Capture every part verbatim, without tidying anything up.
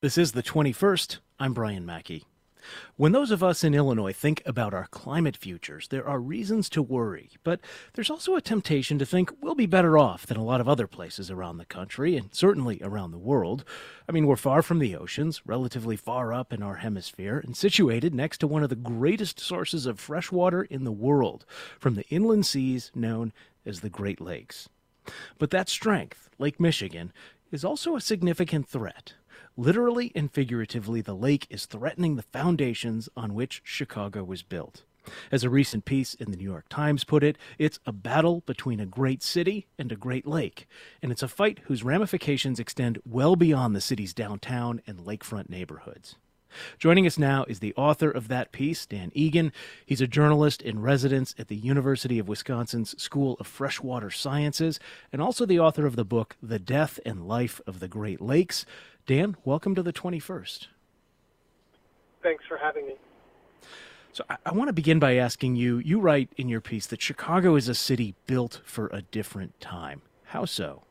This is the twenty-first. I'm Brian Mackey. When those of us in Illinois think about our climate futures, there are reasons to worry, but there's also a temptation to think we'll be better off than a lot of other places around the country, and certainly around the world. I mean, we're far from the oceans, relatively far up in our hemisphere, and situated next to one of the greatest sources of fresh water in the world, from the inland seas known as the Great Lakes. But that strength, Lake Michigan, is also a significant threat. Literally and figuratively, the lake is threatening the foundations on which Chicago was built. As a recent piece in the New York Times put it, it's a battle between a great city and a great lake, and it's a fight whose ramifications extend well beyond the city's downtown and lakefront neighborhoods. Joining us now is the author of that piece, Dan Egan. He's a journalist in residence at the University of Wisconsin's School of Freshwater Sciences, and also the author of the book, The Death and Life of the Great Lakes. Dan, welcome to the twenty-first. Thanks for having me. So I, I want to begin by asking you, you write in your piece that Chicago is a city built for a different time. How so?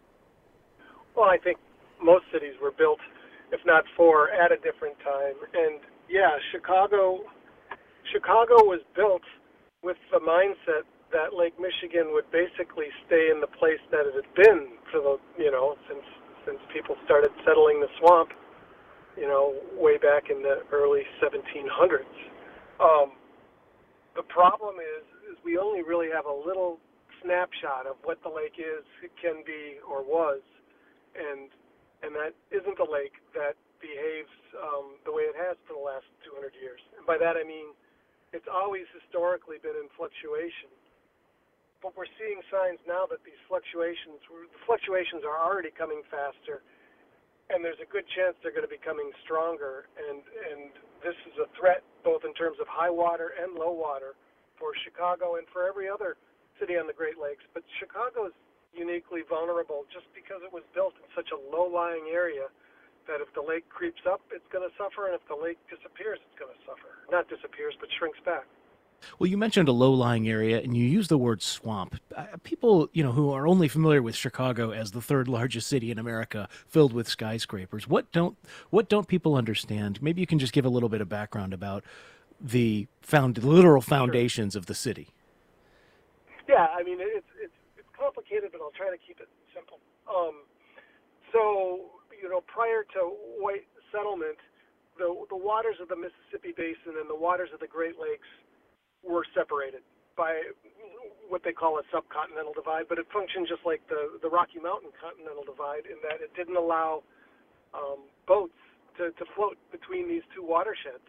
Well, I think most cities were built, if not for, at a different time. And yeah, Chicago, Chicago was built with the mindset that Lake Michigan would basically stay in the place that it had been for the, you know, since since people started settling the swamp, you know, way back in the early seventeen hundreds. Um, the problem is, is we only really have a little snapshot of what the lake is, it can be, or was, and and that isn't a lake that behaves um, the way it has for the last two hundred years. And by that I mean it's always historically been in fluctuation. But we're seeing signs now that these fluctuations, the fluctuations are already coming faster, and there's a good chance they're going to be coming stronger. And and this is a threat both in terms of high water and low water for Chicago and for every other city on the Great Lakes. But Chicago is uniquely vulnerable just because it was built in such a low-lying area that if the lake creeps up, it's going to suffer, and if the lake disappears, it's going to suffer. Not disappears, but shrinks back. Well, you mentioned a low-lying area, and you used the word swamp. Uh, people, you know, who are only familiar with Chicago as the third largest city in America, filled with skyscrapers, what don't what don't people understand? Maybe you can just give a little bit of background about the found literal foundations Sure. of the city. Yeah, I mean it's it's it's complicated, but I'll try to keep it simple. Um, so you know, prior to white settlement, the the waters of the Mississippi Basin and the waters of the Great Lakes were separated by what they call a subcontinental divide, but it functioned just like the, the Rocky Mountain Continental Divide in that it didn't allow um, boats to, to float between these two watersheds.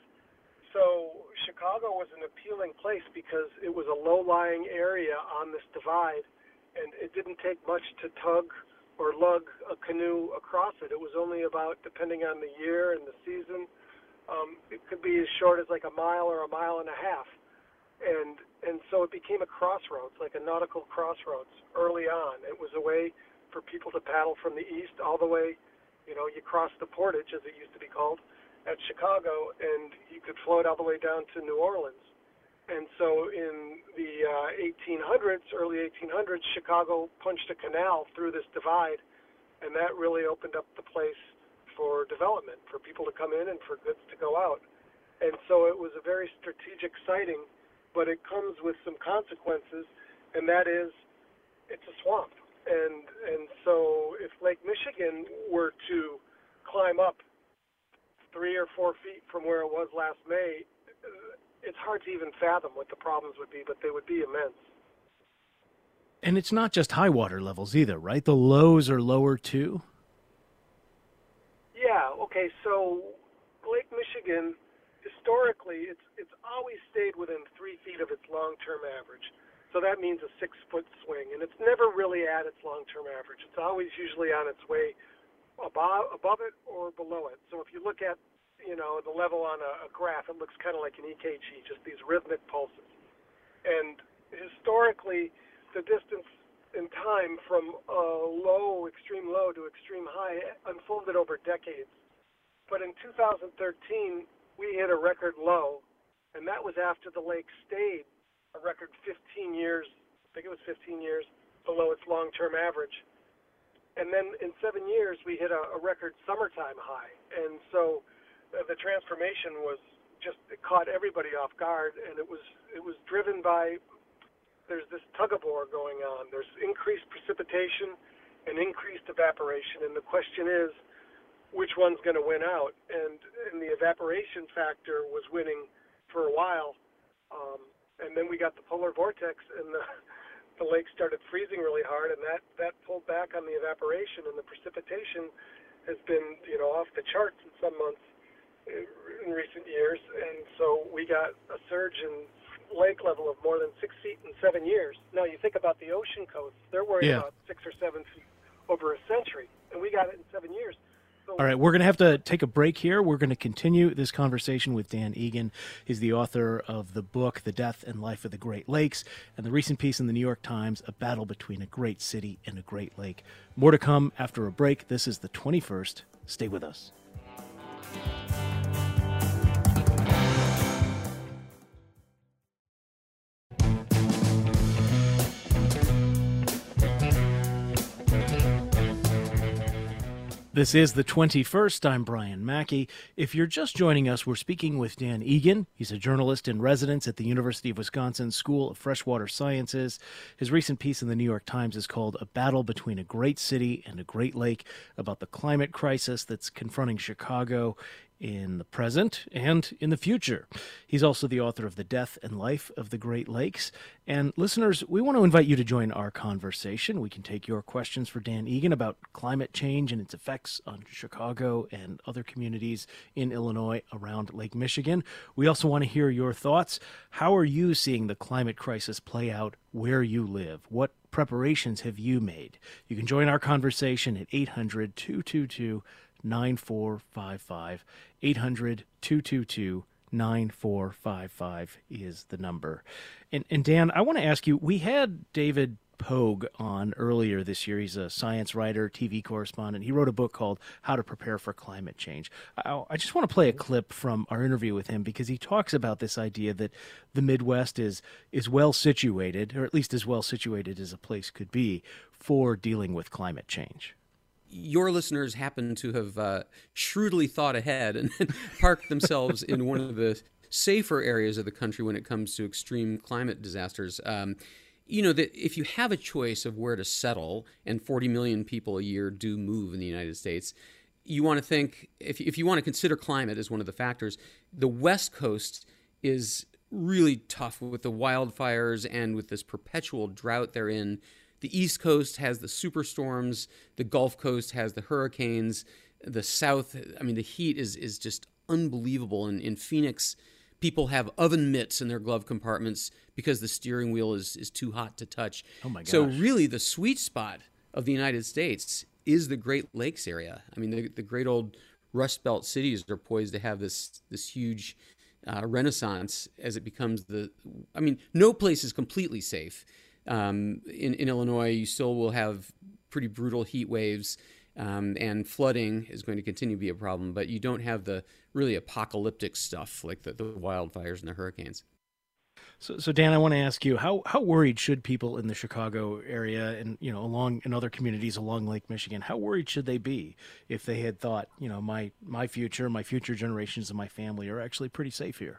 So Chicago was an appealing place because it was a low-lying area on this divide, and it didn't take much to tug or lug a canoe across it. It was only about, depending on the year and the season, um, it could be as short as like a mile or a mile and a half. And and so it became a crossroads, like a nautical crossroads early on. It was a way for people to paddle from the east all the way, you know, you cross the portage, as it used to be called, at Chicago, and you could float all the way down to New Orleans. And so in the uh, eighteen hundreds, early eighteen hundreds, Chicago punched a canal through this divide, and that really opened up the place for development, for people to come in and for goods to go out. And so it was a very strategic siting, but it comes with some consequences, and that is it's a swamp. And and so if Lake Michigan were to climb up three or four feet from where it was last May, it's hard to even fathom what the problems would be, but they would be immense. And it's not just high water levels either, right? The lows are lower too? Yeah, okay, so Lake Michigan, historically, it's it's always stayed within three feet of its long-term average. So that means a six-foot swing, and it's never really at its long-term average. It's always usually on its way above, above it or below it. So if you look at, you know, the level on a, a graph, it looks kind of like an E K G, just these rhythmic pulses. And historically, the distance in time from uh, low, extreme low to extreme high unfolded over decades. But in two thousand thirteen, we hit a record low, and that was after the lake stayed a record fifteen years, I think it was fifteen years, below its long-term average. And then in seven years, we hit a, a record summertime high. And so uh, the transformation was just, it caught everybody off guard. And it was, it was driven by, there's this tug of war going on. There's increased precipitation and increased evaporation. And the question is, which one's going to win out? And, and the evaporation factor was winning for a while. Um, and then we got the polar vortex, and the the lake started freezing really hard, and that, that pulled back on the evaporation, and the precipitation has been, you know, off the charts in some months in recent years. And so we got a surge in lake level of more than six feet in seven years. Now you think about the ocean coasts, they're worried Yeah. about six or seven feet over a century, and we got it in seven years. So, All right, we're going to have to take a break here. We're going to continue this conversation with Dan Egan. He's the author of the book, The Death and Life of the Great Lakes, and the recent piece in the New York Times, A Battle Between a Great City and a Great Lake. More to come after a break. This is the twenty-first. Stay with us. This is the twenty-first. I'm Brian Mackey. If you're just joining us, we're speaking with Dan Egan. He's a journalist in residence at the University of Wisconsin School of Freshwater Sciences. His recent piece in the New York Times is called A Battle Between a Great City and a Great Lake, about the climate crisis that's confronting Chicago in the present and in the future. He's also the author of The Death and Life of the Great Lakes. And listeners, we want to invite you to join our conversation. We can take your questions for Dan Egan about climate change and its effects on Chicago and other communities in Illinois around Lake Michigan. We also want to hear your thoughts. How are you seeing the climate crisis play out where you live? What preparations have you made? You can join our conversation at eight hundred, two two two, nine four five five. eight hundred, two two two, nine four five five is the number. And, and Dan, I want to ask you, we had David Pogue on earlier this year. He's a science writer, T V correspondent. He wrote a book called How to Prepare for Climate Change. I, I just want to play a clip from our interview with him because he talks about this idea that the Midwest is is well situated, or at least as well situated as a place could be, for dealing with climate change. Your listeners happen to have uh, shrewdly thought ahead and parked themselves in one of the safer areas of the country when it comes to extreme climate disasters. Um, you know, that if you have a choice of where to settle, and forty million people a year do move in the United States, you want to think, if, if you want to consider climate as one of the factors, the West Coast is really tough with the wildfires and with this perpetual drought they're in. The East Coast has the superstorms. The Gulf Coast has the hurricanes. The South, I mean, the heat is is just unbelievable. And in Phoenix, people have oven mitts in their glove compartments because the steering wheel is, is too hot to touch. Oh, my gosh. So really, the sweet spot of the United States is the Great Lakes area. I mean, the, the great old Rust Belt cities are poised to have this this huge uh, renaissance as it becomes the, I mean, no place is completely safe. Um, in, in Illinois, you still will have pretty brutal heat waves, um, and flooding is going to continue to be a problem, but you don't have the really apocalyptic stuff like the, the wildfires and the hurricanes. So, so Dan, I want to ask you, how how worried should people in the Chicago area and, you know, along in other communities along Lake Michigan, how worried should they be if they had thought, you know, my my future, my future generations of my family are actually pretty safe here?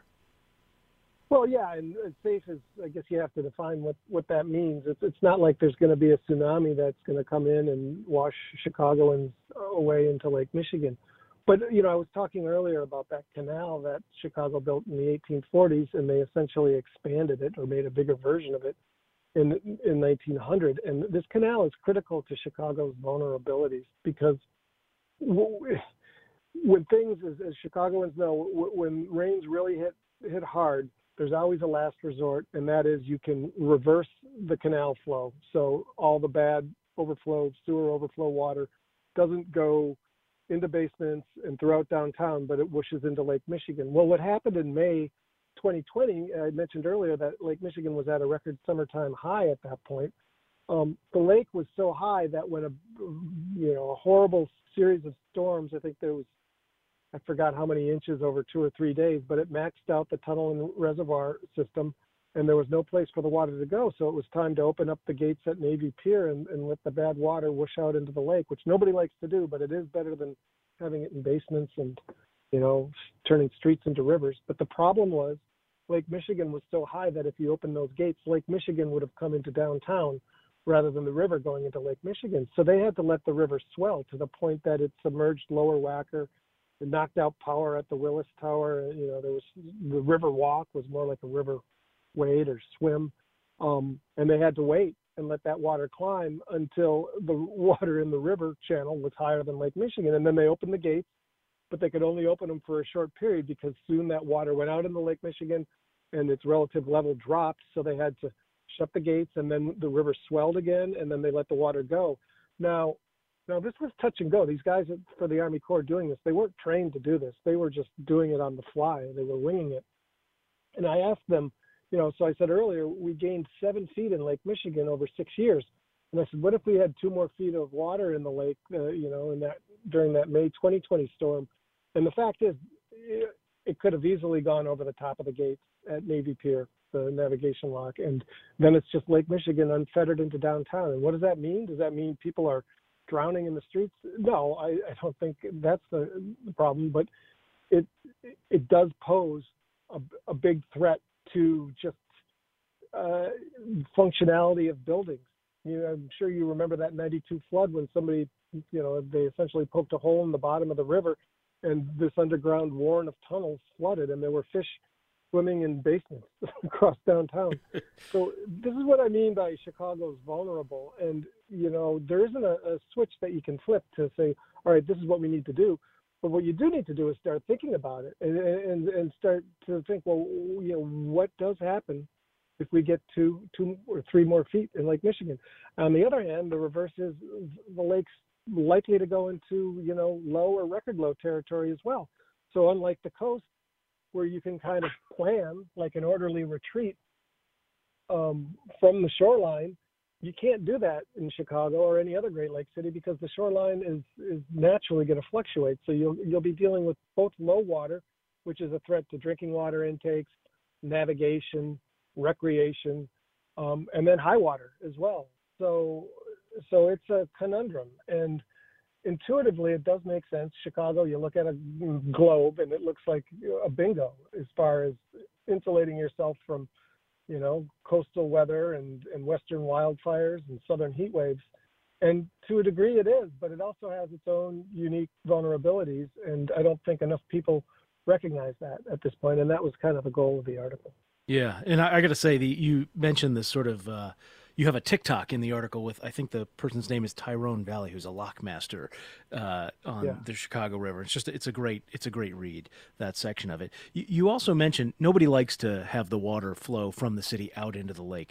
Well, yeah, and as safe as, I guess you have to define what, what that means. It's, it's not like there's going to be a tsunami that's going to come in and wash Chicagoans away into Lake Michigan. But, you know, I was talking earlier about that canal that Chicago built in the eighteen forties, and they essentially expanded it or made a bigger version of it in in nineteen hundred. And this canal is critical to Chicago's vulnerabilities because w- when things, as, as Chicagoans know, w- when rains really hit hit hard, there's always a last resort, and that is you can reverse the canal flow. So all the bad overflow, sewer overflow water doesn't go into basements and throughout downtown, but it whooshes into Lake Michigan. Well, what happened in May twenty twenty, I mentioned earlier that Lake Michigan was at a record summertime high at that point. Um, the lake was so high that when a, you know, a horrible series of storms, I think there was, I forgot how many inches over two or three days, but it maxed out the tunnel and reservoir system, and there was no place for the water to go. So it was time to open up the gates at Navy Pier and, and let the bad water whoosh out into the lake, which nobody likes to do, but it is better than having it in basements and, you know, turning streets into rivers. But the problem was Lake Michigan was so high that if you opened those gates, Lake Michigan would have come into downtown rather than the river going into Lake Michigan. So they had to let the river swell to the point that it submerged Lower Wacker. It knocked out power at the Willis Tower. You know, there was the river walk was more like a river wade or swim. Um, and they had to wait and let that water climb until the water in the river channel was higher than Lake Michigan. And then they opened the gates, but they could only open them for a short period because soon that water went out into Lake Michigan and its relative level dropped. So they had to shut the gates, and then the river swelled again, and then they let the water go. Now, now this was touch and go. These guys for the Army Corps doing this, they weren't trained to do this. They were just doing it on the fly. They were winging it. And I asked them, you know, so I said earlier, we gained seven feet in Lake Michigan over six years. And I said, what if we had two more feet of water in the lake, uh, you know, in that during that May twenty twenty storm? And the fact is, it, it could have easily gone over the top of the gates at Navy Pier, the navigation lock, and then it's just Lake Michigan unfettered into downtown. And what does that mean? Does that mean people are drowning in the streets? No, I, I don't think that's the, the problem, but it it does pose a, a big threat to just uh, functionality of buildings. You know, I'm sure you remember that ninety-two flood when somebody, you know, they essentially poked a hole in the bottom of the river and this underground warren of tunnels flooded, and there were fish swimming in basements across downtown. So this is what I mean by Chicago's vulnerable. And, you know, there isn't a, a switch that you can flip to say, all right, this is what we need to do. But what you do need to do is start thinking about it and, and, and start to think, well, you know, what does happen if we get two, two or three more feet in Lake Michigan? On the other hand, the reverse is the lake's likely to go into, you know, low or record low territory as well. So unlike the coast, where you can kind of plan like an orderly retreat um, from the shoreline, you can't do that in Chicago or any other Great Lake city because the shoreline is, is naturally going to fluctuate. So you'll you'll be dealing with both low water, which is a threat to drinking water intakes, navigation, recreation, um, and then high water as well. So so it's a conundrum. And intuitively, it does make sense. Chicago, you look at a globe and it looks like a bingo as far as insulating yourself from, you know, coastal weather and, and western wildfires and southern heat waves. And to a degree it is, but it also has its own unique vulnerabilities. And I don't think enough people recognize that at this point. And that was kind of the goal of the article. Yeah. And I, I got to say, the, you mentioned this sort of, uh, you have a TikTok in the article with, I think the person's name is Tyrone Valley, who's a lockmaster uh, on yeah. the Chicago River. It's just, it's a great, it's a great read, that section of it. You, you also mentioned nobody likes to have the water flow from the city out into the lake.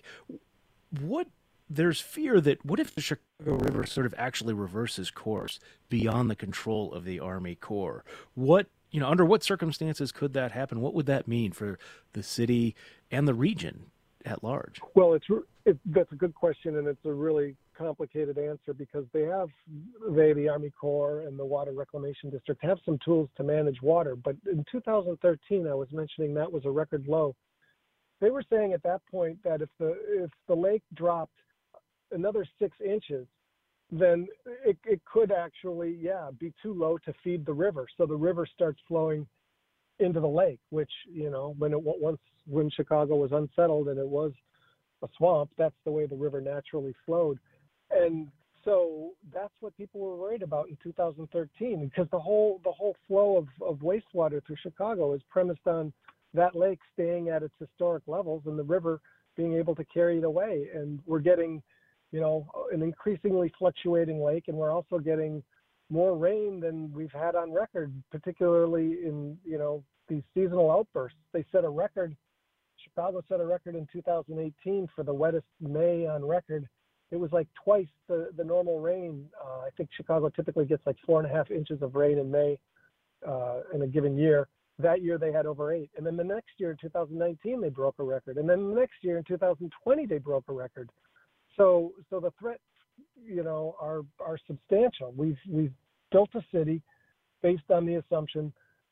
What, there's fear that, what if the Chicago River sort of actually reverses course beyond the control of the Army Corps? What, you know, under what circumstances could that happen? What would that mean for the city and the region at large? Well, it's it, that's a good question, and it's a really complicated answer because they have, they, the Army Corps and the Water Reclamation District have some tools to manage water. But in two thousand thirteen, I was mentioning that was a record low. They were saying at that point that if the if the lake dropped another six inches, then it, it could actually, yeah, be too low to feed the river. So the river starts flowing into the lake, which, you know, when it once when Chicago was unsettled and it was a swamp, that's the way the river naturally flowed. And so that's what people were worried about in two thousand thirteen, because the whole the whole flow of, of wastewater through Chicago is premised on that lake staying at its historic levels and the river being able to carry it away. And we're getting, you know, an increasingly fluctuating lake, and we're also getting more rain than we've had on record, particularly in, you know, these seasonal outbursts. They set a record, Chicago set a record in two thousand eighteen for the wettest May on record. It was like twice the, the normal rain. Uh, I think Chicago typically gets like four and a half inches of rain in May uh, in a given year. That year they had over eight. And then the next year in two thousand nineteen, they broke a record. And then the next year in two thousand twenty, they broke a record. So, so the threats, you know, are, are substantial. We've, we've built a city based on the assumption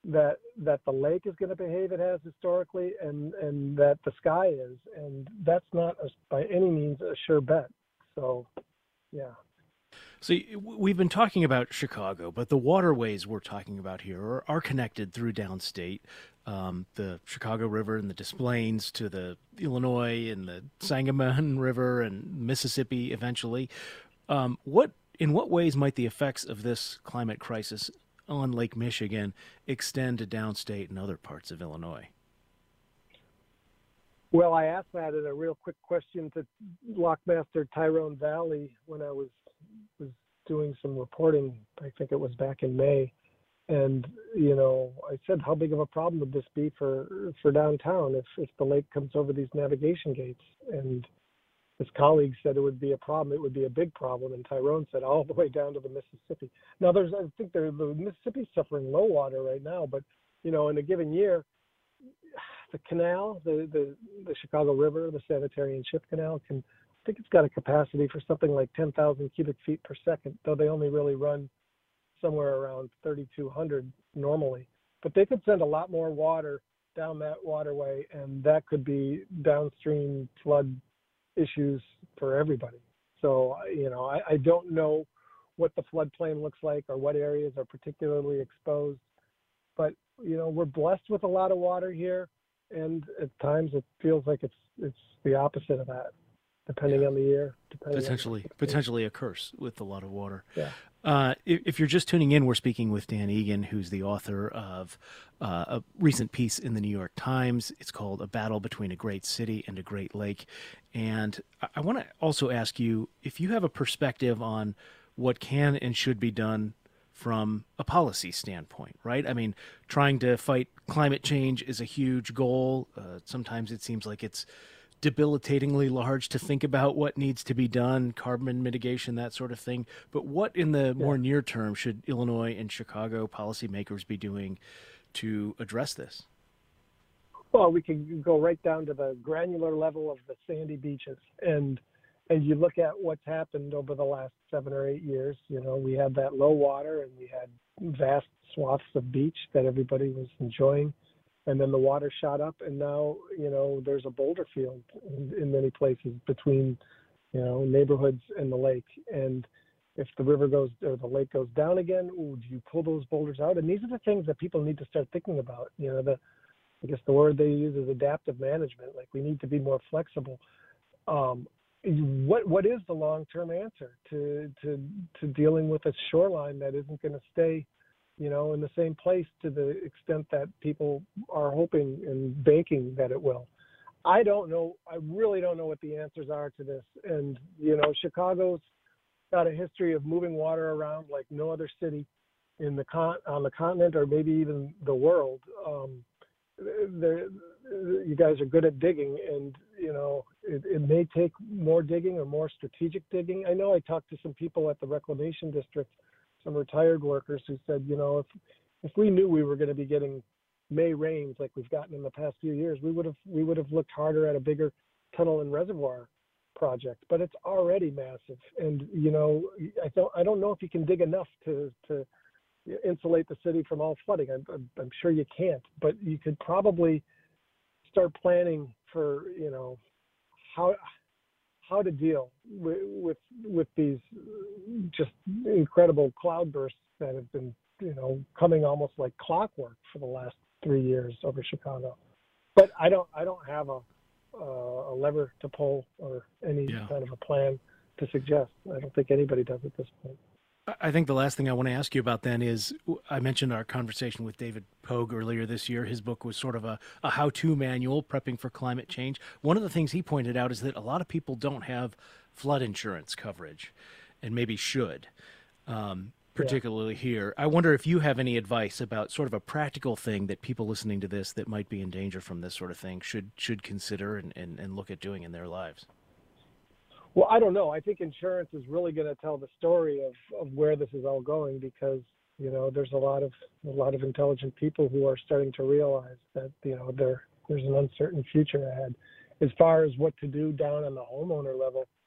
that that the lake is going to behave it has historically, and and that the sky is, and that's not a, by any means a sure bet. So, yeah. So we've been talking about Chicago, but the waterways we're talking about here are, are connected through downstate. Um, the Chicago River and the Des Plaines to the Illinois and the Sangamon River and Mississippi eventually. Um, what in what ways might the effects of this climate crisis on Lake Michigan extend to downstate and other parts of Illinois? Well, I asked that in a real quick question to Lockmaster Tyrone Valley when I was was doing some reporting. I think it was back in May, and you know, I said, how big of a problem would this be for for downtown if if the lake comes over these navigation gates? And his colleagues said it would be a problem. It would be a big problem. And Tyrone said all the way down to the Mississippi. Now, there's I think there, the Mississippi's suffering low water right now, but you know, in a given year, the canal, the the, the Chicago River, the Sanitary and Ship Canal can. I think it's got a capacity for something like ten thousand cubic feet per second, though they only really run somewhere around thirty-two hundred normally. But they could send a lot more water down that waterway, and that could be downstream flood issues for everybody. So, you know, I, I don't know what the floodplain looks like or what areas are particularly exposed. But, you know, we're blessed with a lot of water here, and at times it feels like it's it's the opposite of that. Depending yeah. on the year, potentially, on potentially a curse with a lot of water. Yeah. Uh, if, if you're just tuning in, we're speaking with Dan Egan, who's the author of uh, a recent piece in the New York Times. It's called "A Battle Between a Great City and a Great Lake," and I, I want to also ask you if you have a perspective on what can and should be done from a policy standpoint, right? I mean, trying to fight climate change is a huge goal. Uh, sometimes it seems like it's debilitatingly large to think about what needs to be done, carbon mitigation, that sort of thing. But what in the more yeah. near term should Illinois and Chicago policymakers be doing to address this? Well, we can go right down to the granular level of the sandy beaches. And and you look at what's happened over the last seven or eight years. You know, we had that low water and we had vast swaths of beach that everybody was enjoying. And then the water shot up, and now, you know, there's a boulder field in, in many places between, you know, neighborhoods and the lake. And if the river goes or the lake goes down again, ooh, do you pull those boulders out? And these are the things that people need to start thinking about. You know, the I guess the word they use is adaptive management. Like, we need to be more flexible. Um, what what is the long-term answer to to to dealing with a shoreline that isn't going to stay, you know, in the same place to the extent that people are hoping and banking that it will? I don't know. I really don't know what the answers are to this. And, you know, Chicago's got a history of moving water around like no other city in the con- on the continent or maybe even the world. Um, you guys are good at digging, and, you know, it, it may take more digging or more strategic digging. I know I talked to some people at the Reclamation District, some retired workers who said, you know, if if we knew we were going to be getting May rains like we've gotten in the past few years, we would have we would have looked harder at a bigger tunnel and reservoir project. But it's already massive, and, you know, I don't I don't know if you can dig enough to to insulate the city from all flooding. I'm, I'm, I'm sure you can't, but you could probably start planning for, you know, how how to deal with, with with these just incredible cloudbursts that have been, you know, coming almost like clockwork for the last three years over Chicago. But I don't I don't have a uh, a lever to pull or any yeah. kind of a plan to suggest. I don't think anybody does at this point. I think the last thing I want to ask you about then is, I mentioned our conversation with David Pogue earlier this year. His book was sort of a, a how-to manual, prepping for climate change. One of the things he pointed out is that a lot of people don't have flood insurance coverage, and maybe should, um, particularly yeah. here. I wonder if you have any advice about sort of a practical thing that people listening to this that might be in danger from this sort of thing should should consider and, and, and look at doing in their lives. Well, I don't know. I think insurance is really going to tell the story of, of where this is all going, because, you know, there's a lot of a lot of intelligent people who are starting to realize that, you know, there there's an uncertain future ahead. As far as what to do down on the homeowner level,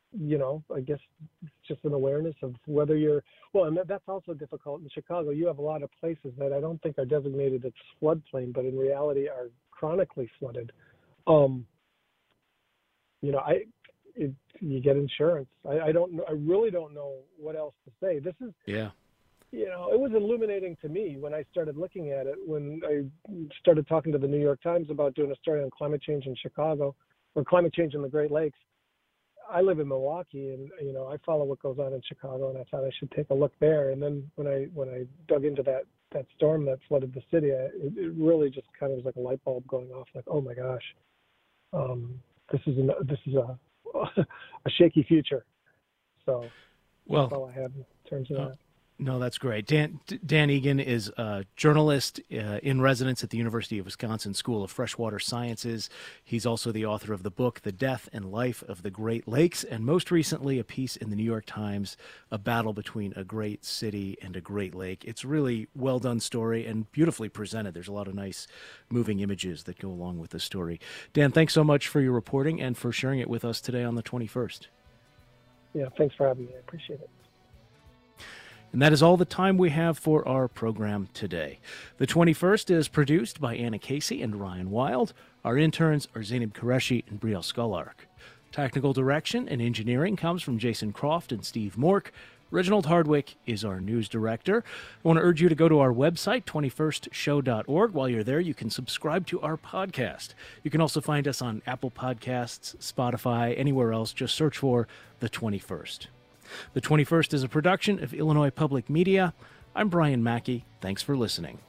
you know, I guess it's just an awareness of whether you're, well, and that, that's also difficult in Chicago. You have a lot of places that I don't think are designated as floodplain, but in reality are chronically flooded. Um, you know, I, it, you get insurance. I, I don't know. I really don't know what else to say. This is, Yeah. you know, it was illuminating to me when I started looking at it, when I started talking to the New York Times about doing a story on climate change in Chicago or climate change in the Great Lakes. I live in Milwaukee, and you know I follow what goes on in Chicago, and I thought I should take a look there. And then when I when I dug into that that storm that flooded the city, I, it, it really just kind of was like a light bulb going off. Like, oh my gosh, um, this is an, this is a a shaky future. So Well, that's all I have in terms of uh, that. No, that's great. Dan, Dan Egan is a journalist uh, in residence at the University of Wisconsin School of Freshwater Sciences. He's also the author of the book, The Death and Life of the Great Lakes, and most recently a piece in the New York Times, A Battle Between a Great City and a Great Lake. It's a really well done story and beautifully presented. There's a lot of nice moving images that go along with the story. Dan, thanks so much for your reporting and for sharing it with us today on the twenty-first. Yeah, thanks for having me. I appreciate it. And that is all the time we have for our program today. The twenty-first is produced by Anna Casey and Ryan Wild. Our interns are Zainab Qureshi and Brielle Skollark. Technical direction and engineering comes from Jason Croft and Steve Mork. Reginald Hardwick is our news director. I want to urge you to go to our website, twenty-first show dot org. While you're there, you can subscribe to our podcast. You can also find us on Apple Podcasts, Spotify, anywhere else. Just search for The twenty-first. The twenty-first is a production of Illinois Public Media. I'm Brian Mackey. Thanks for listening.